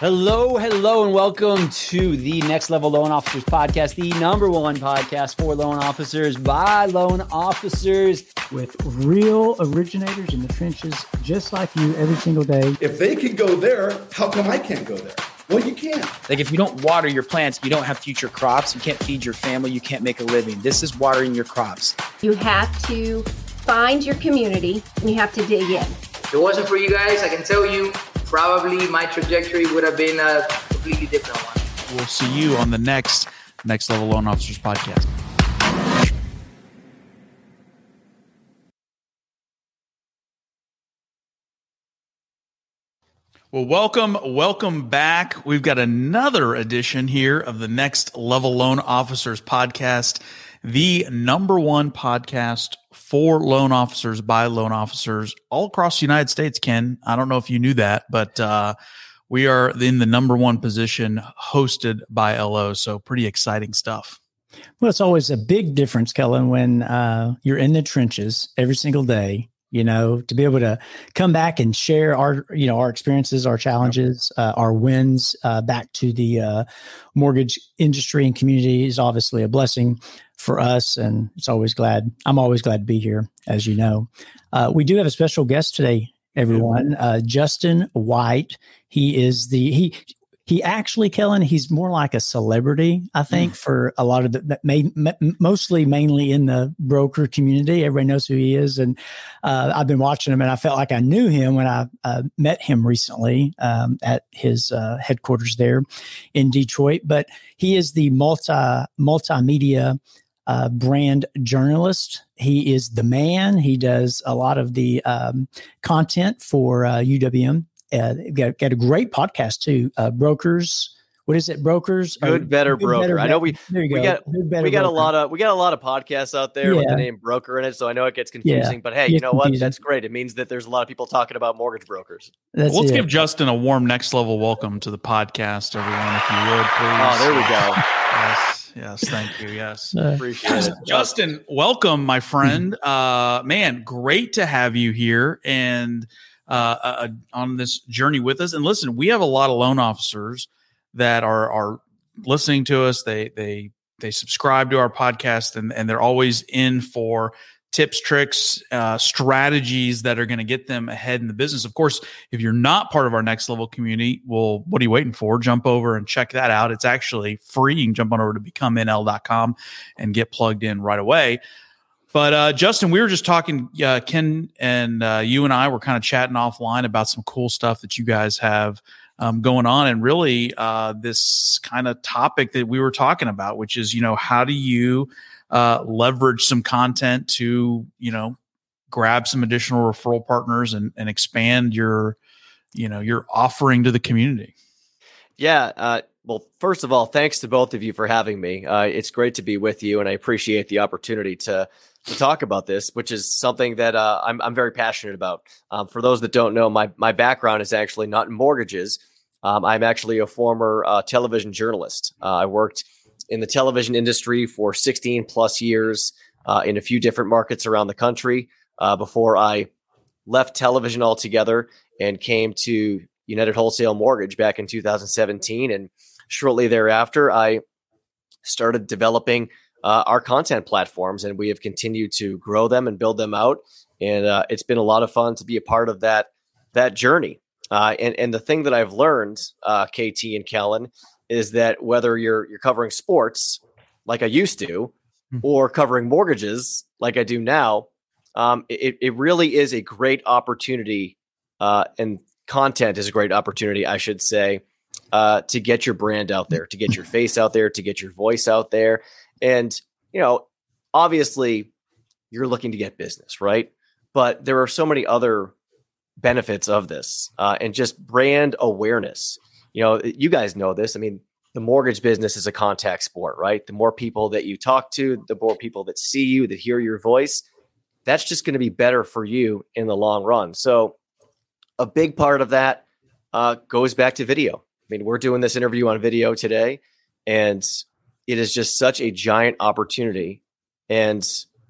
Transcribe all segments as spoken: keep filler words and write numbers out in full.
Hello, hello, and welcome to the Next Level Loan Officers Podcast, the number one podcast for loan officers by loan officers. With real originators in the trenches, just like you every single day. If they can go there, how come I can't go there? Well, you can. Like if you don't water your plants, you don't have future crops. You can't feed your family. You can't make a living. This is watering your crops. You have to find your community and you have to dig in. If it wasn't for you guys, I can tell you, probably my trajectory would have been a completely different one. We'll see you on the next Next Level Loan Officers Podcast. Well, welcome, welcome back. We've got another edition here of the Next Level Loan Officers Podcast, the number one podcast for loan officers by loan officers all across the United States, Ken. I don't know if you knew that, but uh, we are in the number one position hosted by L O, so pretty exciting stuff. Well, it's always a big difference, Kellen, when uh, you're in the trenches every single day. You know, to be able to come back and share our, you know, our experiences, our challenges, uh, our wins uh, back to the uh, mortgage industry and community is obviously a blessing for us. And it's always glad. I'm always glad to be here, as you know. Uh, we do have a special guest today, everyone. Uh, Justin White. He is the he. He actually, Kellen, he's more like a celebrity, I think, mm. for a lot of the, that may, mostly mainly in the broker community. Everybody knows who he is. And uh, I've been watching him and I felt like I knew him when I uh, met him recently um, at his uh, headquarters there in Detroit. But he is the multi multimedia uh, brand journalist. He is the man. He does a lot of the um, content for uh, U W M. Uh, got, got a great podcast too. Uh, brokers, what is it? Brokers, good, better good, broker. Better, I know we we go. got good, we got broker. a lot of we got a lot of podcasts out there yeah. with the name broker in it, so I know it gets confusing. Yeah. But hey, you know confusing. what? That's great. It means that there's a lot of people talking about mortgage brokers. Well, let's it. give Justin a warm next level welcome to the podcast, everyone, if you would, please. Oh, there we go. Yes, yes, thank you. Yes, uh, appreciate it, Justin. Welcome, my friend. Uh, man, great to have you here and. Uh, uh, on this journey with us. And listen, we have a lot of loan officers that are are listening to us. They they they subscribe to our podcast, and, and they're always in for tips, tricks, uh, strategies that are going to get them ahead in the business. Of course, if you're not part of our Next Level community, well, what are you waiting for? Jump over and check that out. It's actually free. You can jump on over to become N L dot com and get plugged in right away. But uh, Justin, we were just talking, uh, Ken and uh, you and I were kind of chatting offline about some cool stuff that you guys have um, going on. And really uh, this kind of topic that we were talking about, which is, you know, how do you uh, leverage some content to, you know, grab some additional referral partners and, and expand your, you know, your offering to the community? Yeah. Uh, well, first of all, thanks to both of you for having me. Uh, it's great to be with you, and I appreciate the opportunity to to talk about this, which is something that uh, I'm I'm very passionate about. Um, for those that don't know, my my background is actually not in mortgages. Um, I'm actually a former uh, television journalist. Uh, I worked in the television industry for sixteen plus years uh, in a few different markets around the country uh, before I left television altogether and came to United Wholesale Mortgage back in two thousand seventeen. And shortly thereafter, I started developing uh, our content platforms, and we have continued to grow them and build them out. And uh, it's been a lot of fun to be a part of that that journey. Uh, and and the thing that I've learned, uh, K T and Kellen, is that whether you're you're covering sports like I used to, or covering mortgages like I do now, um, it it really is a great opportunity, uh, and content is a great opportunity, I should say, uh, to get your brand out there, to get your face out there, to get your voice out there. And, you know, obviously you're looking to get business, right? But there are so many other benefits of this uh, and just brand awareness. You know, you guys know this. I mean, the mortgage business is a contact sport, right? The more people that you talk to, the more people that see you, that hear your voice, that's just going to be better for you in the long run. So a big part of that uh, goes back to video. I mean, we're doing this interview on video today, and it is just such a giant opportunity. And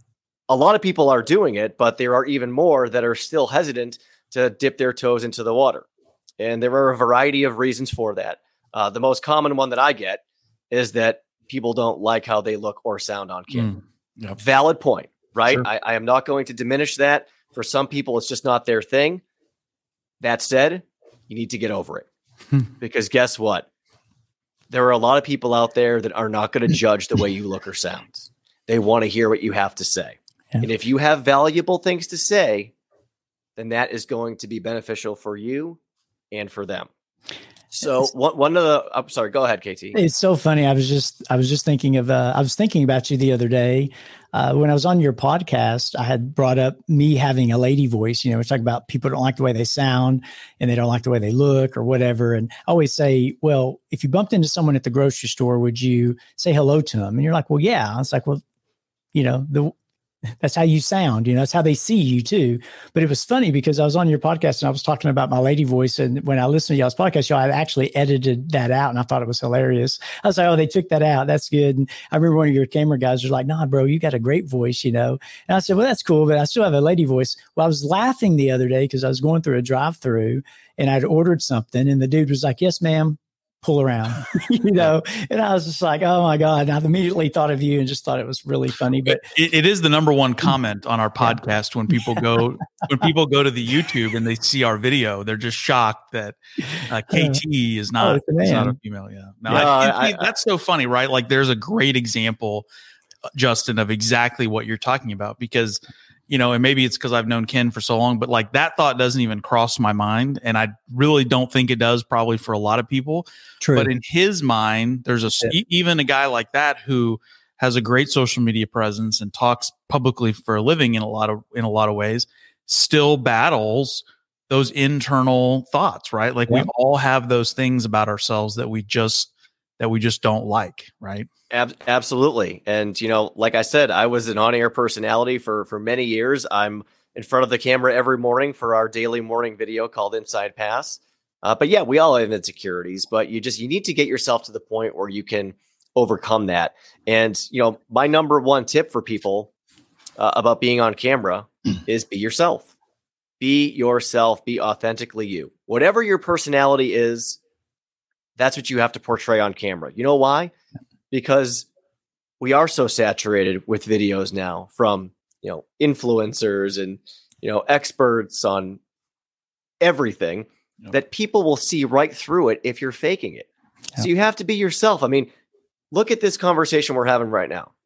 a lot of people are doing it, but there are even more that are still hesitant to dip their toes into the water. And there are a variety of reasons for that. Uh, the most common one that I get is that people don't like how they look or sound on camera. Mm, yep. Valid point, right? Sure. I, I am not going to diminish that. For some people, it's just not their thing. That said, you need to get over it. Because guess what? There are a lot of people out there that are not going to judge the way you look or sound. They want to hear what you have to say. Yeah. And if you have valuable things to say, then that is going to be beneficial for you and for them. So one, one of the, I'm sorry, go ahead, K T. It's so funny. I was just, I was just thinking of, uh, I was thinking about you the other day uh, when I was on your podcast. I had brought up me having a lady voice. You know, we talk about people don't like the way they sound and they don't like the way they look or whatever. And I always say, well, if you bumped into someone at the grocery store, would you say hello to them? And you're like, well, yeah. I was like, well, you know, the that's how you sound, you know, that's how they see you too. But it was funny because I was on your podcast and I was talking about my lady voice. And when I listened to y'all's podcast show, I actually edited that out and I thought it was hilarious. I was like, oh, they took that out. That's good. And I remember one of your camera guys was like, nah, bro, you got a great voice, you know? And I said, well, that's cool, but I still have a lady voice. Well, I was laughing the other day because I was going through a drive through and I'd ordered something and the dude was like, yes, ma'am. Pull around, you know, and I was just like, oh my God. And I immediately thought of you and just thought it was really funny. But it, it is the number one comment on our podcast when people go, when people go to the YouTube and they see our video, they're just shocked that uh, K T is not, oh, is not a female. Yeah. No, no I, I, I, that's so funny, right? Like there's a great example, Justin, of exactly what you're talking about because, you know, and maybe it's because I've known Ken for so long, but like that thought doesn't even cross my mind. And I really don't think it does probably for a lot of people. True. But in his mind, there's a, yeah. even a guy like that who has a great social media presence and talks publicly for a living in a lot of, in a lot of ways, still battles those internal thoughts, right? Like yeah. we all have those things about ourselves that we just, that we just don't like. Right. Ab- absolutely. And, you know, like I said, I was an on-air personality for, for many years. I'm in front of the camera every morning for our daily morning video called Inside Pass. Uh, but yeah, we all have insecurities, but you just, you need to get yourself to the point where you can overcome that. And, you know, my number one tip for people uh, about being on camera is be yourself. Be yourself, be authentically you. Whatever your personality is, that's what you have to portray on camera. You know why? Because we are so saturated with videos now from, you know, influencers and, you know, experts on everything yep. that people will see right through it if you're faking it. Yep. So you have to be yourself. I mean, look at this conversation we're having right now.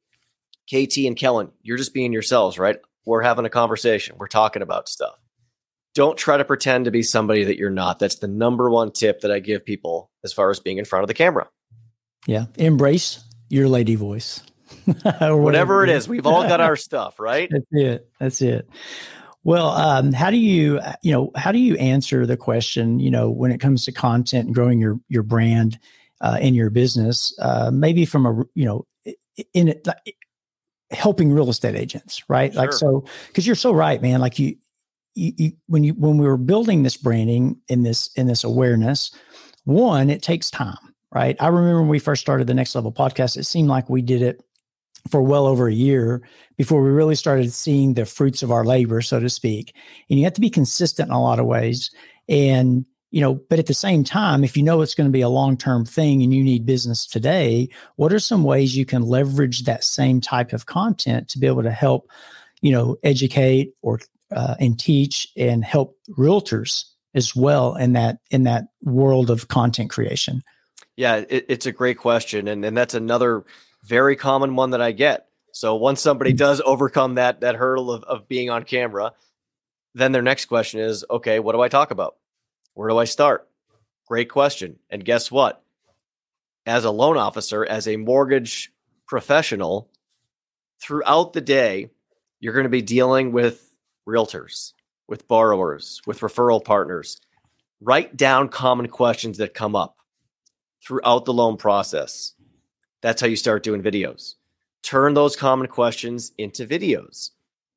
K T and Kellen, you're just being yourselves, right? We're having a conversation. We're talking about stuff. Don't try to pretend to be somebody that you're not. That's the number one tip that I give people as far as being in front of the camera. Yeah. Embrace your lady voice. or whatever, whatever it is. We've all got our stuff, right? That's it. That's it. Well, um, how do you, you know, how do you answer the question, you know, when it comes to content and growing your, your brand uh, in your business, uh, maybe from a, you know, in it, like, helping real estate agents, right? Sure. Like, so, cause you're so right, man. Like you, you, you, when you, when we were building this branding in this, in this awareness, one, it takes time. Right. I remember when we first started the Next Level podcast, it seemed like we did it for well over a year before we really started seeing the fruits of our labor, so to speak. And you have to be consistent in a lot of ways. And, you know, but at the same time, if you know it's going to be a long-term thing and you need business today, what are some ways you can leverage that same type of content to be able to help, you know, educate or uh, and teach and help realtors as well in that in that world of content creation? Yeah, it, it's a great question. And, and that's another very common one that I get. So once somebody does overcome that, that hurdle of, of being on camera, then their next question is, okay, what do I talk about? Where do I start? Great question. And guess what? As a loan officer, as a mortgage professional, throughout the day, you're going to be dealing with realtors, with borrowers, with referral partners. Write down common questions that come up throughout the loan process. That's how you start doing videos. Turn those common questions into videos.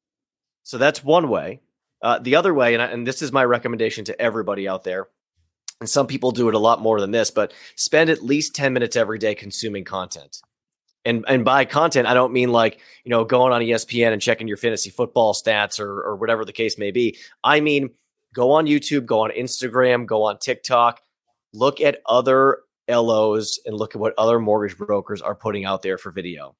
So that's one way. Uh, the other way, and, I, and this is my recommendation to everybody out there, and some people do it a lot more than this, but spend at least ten minutes every day consuming content. And and by content, I don't mean like, you know, going on E S P N and checking your fantasy football stats or or whatever the case may be. I mean go on YouTube, go on Instagram, go on TikTok, look at other L Os and look at what other mortgage brokers are putting out there for video.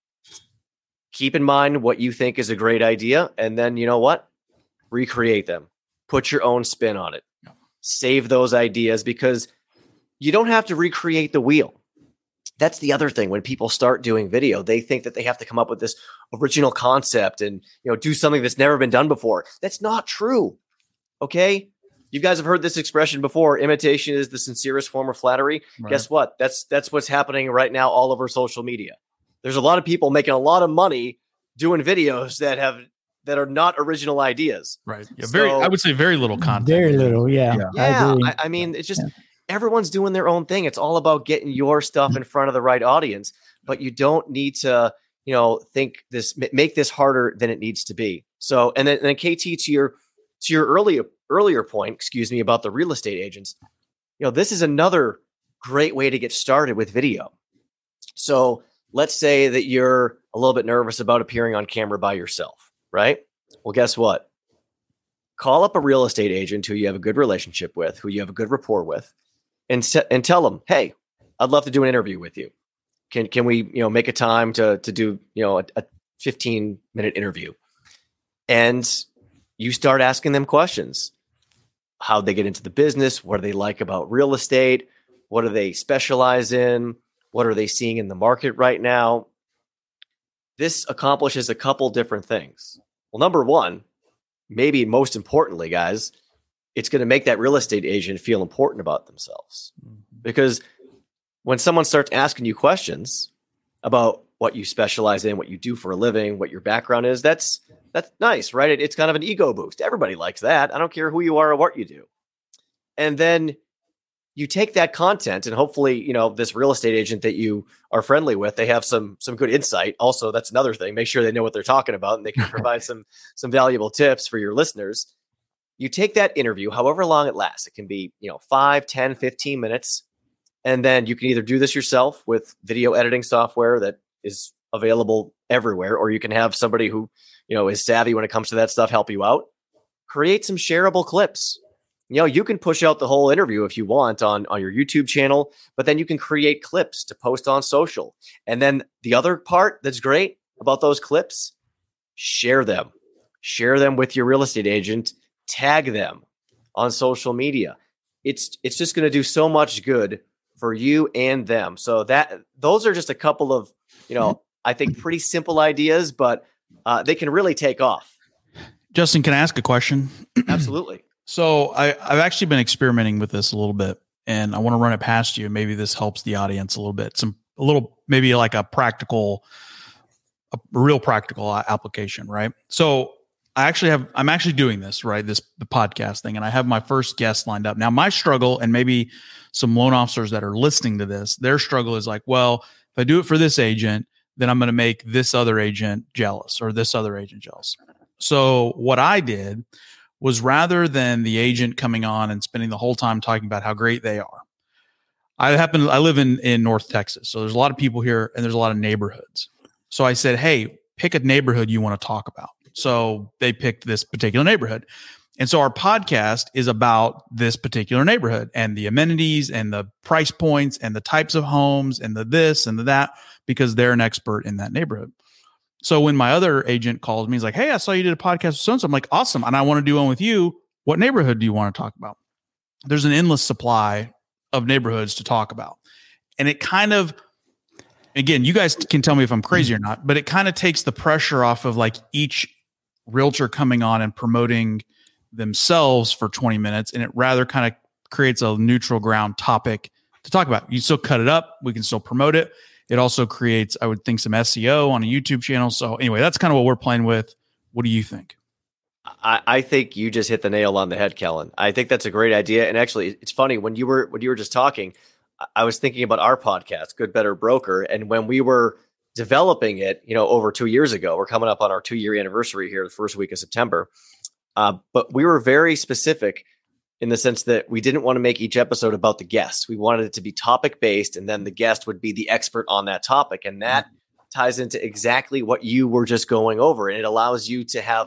Keep in mind what you think is a great idea. And then, you know what? Recreate them. Put your own spin on it. Save those ideas because you don't have to recreate the wheel. That's the other thing. When people start doing video, they think that they have to come up with this original concept and, you know, do something that's never been done before. That's not true. Okay. You guys have heard this expression before. Imitation is the sincerest form of flattery. Right. Guess what? That's, that's what's happening right now all over social media. There's a lot of people making a lot of money doing videos that have, that are not original ideas. Right. Yeah, so, very, I would say very little content. Very little. Yeah. Yeah. yeah I, I mean, it's just, yeah. everyone's doing their own thing. It's all about getting your stuff in front of the right audience, but you don't need to, you know, think this, make this harder than it needs to be. So, and then, and then K T, to your, to your earlier, earlier point, excuse me, about the real estate agents, you know, this is another great way to get started with video. So let's say that you're a little bit nervous about appearing on camera by yourself. Right? Well, guess what? Call up a real estate agent who you have a good relationship with, who you have a good rapport with, and se- and tell them, "Hey, I'd love to do an interview with you. Can can we, you know, make a time to to do, you know, a, a fifteen minute interview?" And you start asking them questions. How they get into the business? What do they like about real estate? What do they specialize in? What are they seeing in the market right now? This accomplishes a couple different things. Well, number one, maybe most importantly, guys, it's going to make that real estate agent feel important about themselves. Because when someone starts asking you questions about what you specialize in, what you do for a living, what your background is, that's that's nice, right? It, it's kind of an ego boost. Everybody likes that. I don't care who you are or what you do. And then you take that content and hopefully, you know, this real estate agent that you are friendly with, they have some, some good insight. Also, that's another thing. Make sure they know what they're talking about and they can provide some, some valuable tips for your listeners. You take that interview, however long it lasts. It can be, you know, five, ten, fifteen minutes. And then you can either do this yourself with video editing software that is available everywhere, or you can have somebody who, you know, is savvy when it comes to that stuff help you out. Create some shareable clips. You know, you can push out the whole interview if you want on, on your YouTube channel, but then you can create clips to post on social. And then the other part that's great about those clips, share them. Share them with your real estate agent. Tag them on social media. It's it's just going to do so much good for you and them. So that those are just a couple of, you know, I think pretty simple ideas, but uh, they can really take off. Justin, can I ask a question? Absolutely. So I, I've actually been experimenting with this a little bit, and I want to run it past you. Maybe this helps the audience a little bit. Some a little, maybe like a practical, a real practical application, right? So I actually have, I'm actually doing this, right? This the podcast thing, and I have my first guest lined up. Now, my struggle, and maybe some loan officers that are listening to this, their struggle is like, well, if I do it for this agent, then I'm going to make this other agent jealous or this other agent jealous. So what I did was, rather than the agent coming on and spending the whole time talking about how great they are, I happen I live in, in North Texas. So there's a lot of people here and there's a lot of neighborhoods. So I said, hey, pick a neighborhood you want to talk about. So they picked this particular neighborhood. And so our podcast is about this particular neighborhood and the amenities and the price points and the types of homes and the this and the that, because they're an expert in that neighborhood. So when my other agent calls me, he's like, hey, I saw you did a podcast with so-and-so. I'm like, awesome. And I want to do one with you. What neighborhood do you want to talk about? There's an endless supply of neighborhoods to talk about. And it kind of, again, you guys can tell me if I'm crazy or not, but it kind of takes the pressure off of like each realtor coming on and promoting themselves for twenty minutes. And it rather kind of creates a neutral ground topic to talk about. You still cut it up. We can still promote it. It also creates, I would think, some S E O on a YouTube channel. So anyway, that's kind of what we're playing with. What do you think? I, I think you just hit the nail on the head, Kellen. I think that's a great idea. And actually, it's funny, when you were when you were just talking, I was thinking about our podcast, Good, Better, Broker. And when we were developing it, you know, over two years ago, we're coming up on our two year anniversary here, the first week of September. Uh, but we were very specific in the sense that we didn't want to make each episode about the guest. We wanted it to be topic based, and then the guest would be the expert on that topic. And that ties into exactly what you were just going over. And it allows you to have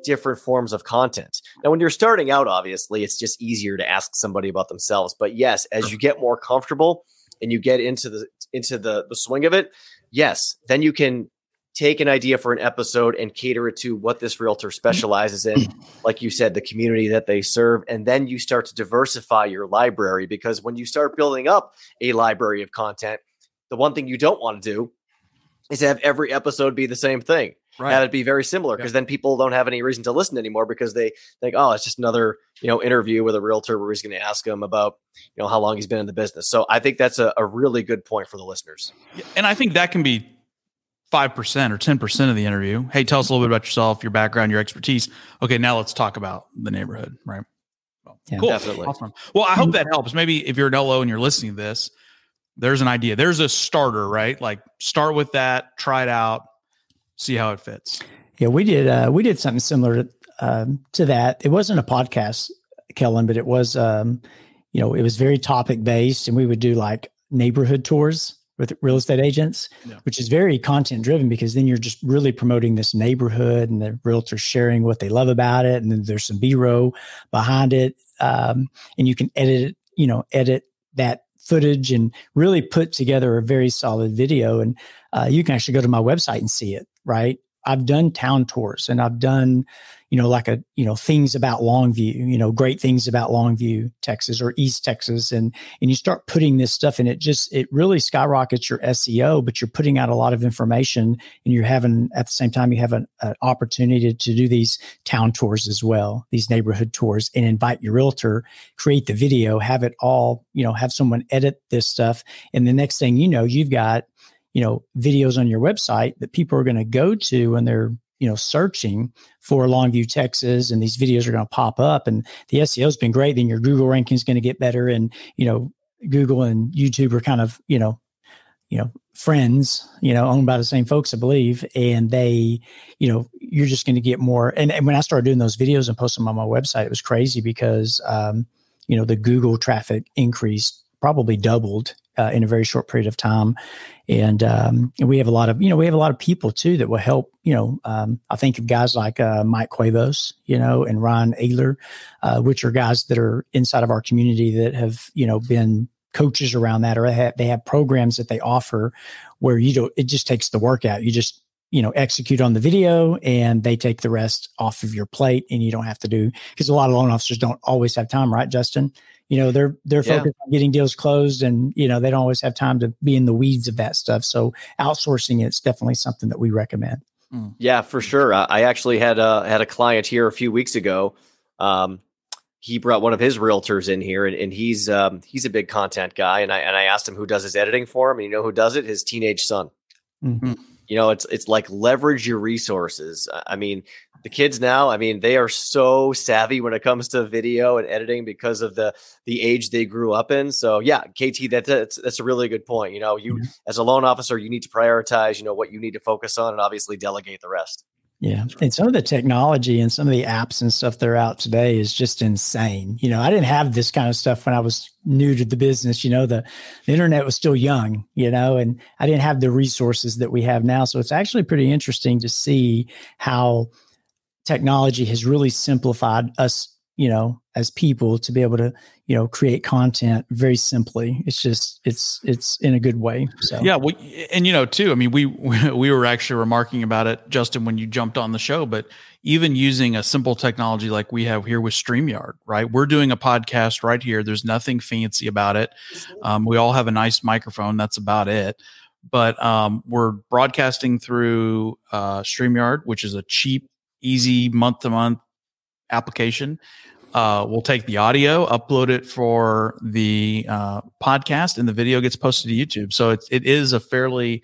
different forms of content. Now, when you're starting out, obviously, it's just easier to ask somebody about themselves. But yes, as you get more comfortable and you get into the into the, the swing of it, yes, then you can take an idea for an episode and cater it to what this realtor specializes in. Like you said, the community that they serve. And then you start to diversify your library, because when you start building up a library of content, the one thing you don't want to do is have every episode be the same thing. Right. Have it be very similar, because yeah. then people don't have any reason to listen anymore, because they think, oh, it's just another, you know, interview with a realtor where he's going to ask him about, you know, how long he's been in the business. So I think that's a, a really good point for the listeners. And I think that can be five percent or ten percent of the interview. Hey, tell us a little bit about yourself, your background, your expertise. Okay, now let's talk about the neighborhood, right? Well, yeah, cool. Definitely. Awesome. Well, I hope that helps. Maybe if you're an L O and you're listening to this, there's an idea. There's a starter, right? Like start with that, try it out, see how it fits. Yeah, we did. Uh, we did something similar to, um, to that. It wasn't a podcast, Kellen, but it was, um, you know, it was very topic based, and we would do like neighborhood tours with real estate agents, yeah. which is very content driven, because then you're just really promoting this neighborhood, and the realtors sharing what they love about it. And then there's some B-roll behind it. Um, and you can edit it, you know, edit that footage and really put together a very solid video. And uh, you can actually go to my website and see it, right? I've done town tours, and I've done, you know, like a, you know, things about Longview, you know, great things about Longview, Texas, or East Texas. And, and you start putting this stuff in, it just, it really skyrockets your S E O, but you're putting out a lot of information, and you're having, at the same time, you have an, an opportunity to do these town tours as well, these neighborhood tours, and invite your realtor, create the video, have it all, you know, have someone edit this stuff. And the next thing you know, you've got, you know, videos on your website that people are going to go to when they're, you know, searching for Longview, Texas, and these videos are going to pop up, and the S E O has been great. Then your Google ranking is going to get better. And, you know, Google and YouTube are kind of, you know, you know, friends, you know, owned by the same folks, I believe. And they, you know, you're just going to get more. And, and when I started doing those videos and posting them on my website, it was crazy, because, um, you know, the Google traffic increased, probably doubled uh, in a very short period of time. And, um, and we have a lot of, you know, we have a lot of people too that will help, you know, um, I think of guys like uh, Mike Cuevas, you know, and Ryan Ayler, uh, which are guys that are inside of our community that have, you know, been coaches around that, or they have, they have programs that they offer where you don't, it just takes the work out. You just, you know, execute on the video, and they take the rest off of your plate, and you don't have to do, because a lot of loan officers don't always have time, right, Justin? You know, they're, they're yeah. focused on getting deals closed, and, you know, they don't always have time to be in the weeds of that stuff. So outsourcing it's definitely something that we recommend. Yeah, for sure. Uh, I actually had a, had a client here a few weeks ago. Um, he brought one of his realtors in here, and, and he's, um, he's a big content guy. And I, and I asked him who does his editing for him, and you know who does it? His teenage son. Mm-hmm. You know, it's, it's like leverage your resources. I mean, the kids now, I mean, they are so savvy when it comes to video and editing because of the, the age they grew up in. So yeah, K T, that, that's, that's a really good point. You know, you, mm-hmm. as a loan officer, you need to prioritize, you know, what you need to focus on, and obviously delegate the rest. Yeah. And some of the technology and some of the apps and stuff that are out today is just insane. You know, I didn't have this kind of stuff when I was new to the business. You know, the, the internet was still young, you know, and I didn't have the resources that we have now. So it's actually pretty interesting to see how technology has really simplified us, you know, as people, to be able to, you know, create content very simply. It's just, it's, it's in a good way. So, yeah. Well, and you know, too, I mean, we, we were actually remarking about it, Justin, when you jumped on the show, but even using a simple technology like we have here with StreamYard, right? We're doing a podcast right here. There's nothing fancy about it. Um, we all have a nice microphone. That's about it. But um, we're broadcasting through uh, StreamYard, which is a cheap, easy month to month application. Uh, we'll take the audio, upload it for the uh, podcast, and the video gets posted to YouTube. So it, it is a fairly,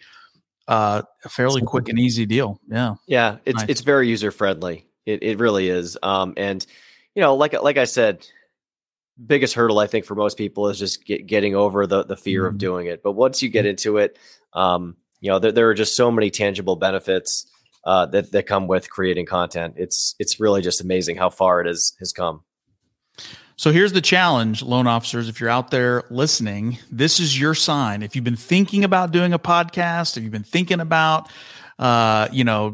uh, a fairly quick and easy deal. Yeah. Yeah. It's, nice. It's very user friendly. It it really is. Um, and you know, like, like I said, biggest hurdle I think for most people is just get, getting over the, the fear mm-hmm. of doing it. But once you get into it, um, you know, there, there are just so many tangible benefits uh, that, that come with creating content. It's, it's really just amazing how far it is, has come. So here's the challenge, loan officers. If you're out there listening, this is your sign. If you've been thinking about doing a podcast, if you've been thinking about, uh, you know,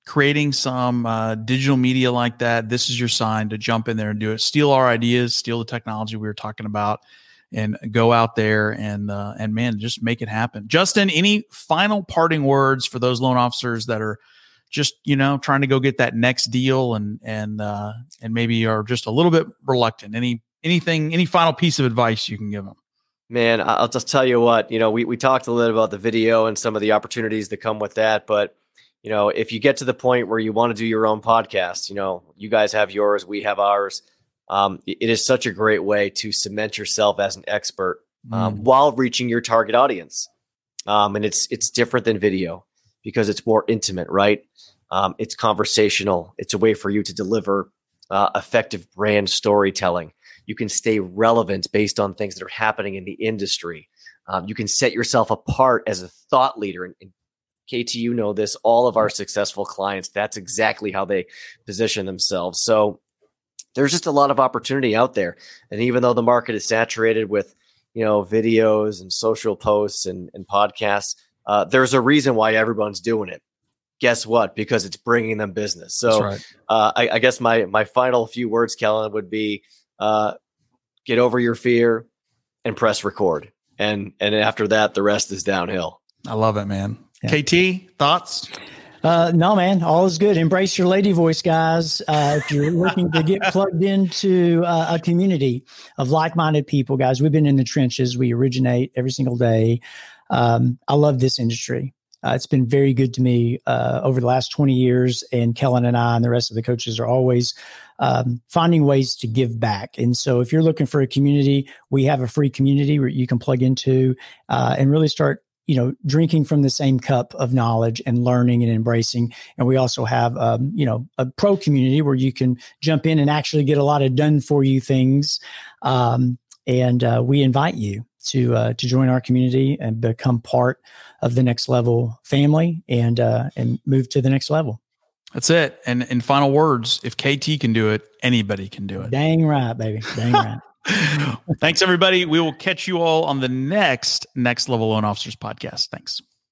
creating some uh, digital media like that, this is your sign to jump in there and do it. Steal our ideas, steal the technology we were talking about, and go out there and uh, and man, just make it happen. Justin, any final parting words for those loan officers that are just, you know, trying to go get that next deal and and uh, and maybe are just a little bit reluctant? Any anything, any final piece of advice you can give them? Man, I'll just tell you what, you know, we, we talked a little about the video and some of the opportunities that come with that. But, you know, if you get to the point where you want to do your own podcast, you know, you guys have yours, we have ours. Um, it is such a great way to cement yourself as an expert um, mm. while reaching your target audience. Um, and it's, it's different than video because it's more intimate, right? Um, it's conversational. It's a way for you to deliver uh, effective brand storytelling. You can stay relevant based on things that are happening in the industry. Um, you can set yourself apart as a thought leader. And, and K T, you know this, all of our successful clients, that's exactly how they position themselves. So there's just a lot of opportunity out there. And even though the market is saturated with, you know, videos and social posts and, and podcasts, uh, there's a reason why everyone's doing it. Guess what? Because it's bringing them business. So right. uh, I, I guess my my final few words, Kellen, would be, Uh, get over your fear and press record. And, and after that, the rest is downhill. I love it, man. Yeah. K T, thoughts? Uh, no, man, all is good. Embrace your lady voice, guys. Uh, if you're looking to get plugged into uh, a community of like-minded people, guys, we've been in the trenches. We originate every single day. Um, I love this industry. Uh, it's been very good to me uh, over the last twenty years, and Kellen and I and the rest of the coaches are always um, finding ways to give back. And so if you're looking for a community, we have a free community where you can plug into uh, and really start, you know, drinking from the same cup of knowledge and learning and embracing. And we also have, um, you know, a pro community where you can jump in and actually get a lot of done for you things. Um, and uh, we invite you to uh, to join our community and become part of the Next Level family and uh, and move to the next level. That's it. And in final words, if K T can do it, anybody can do it. Dang right, baby. Dang right. Thanks, everybody. We will catch you all on the next Next Level Loan Officers podcast. Thanks.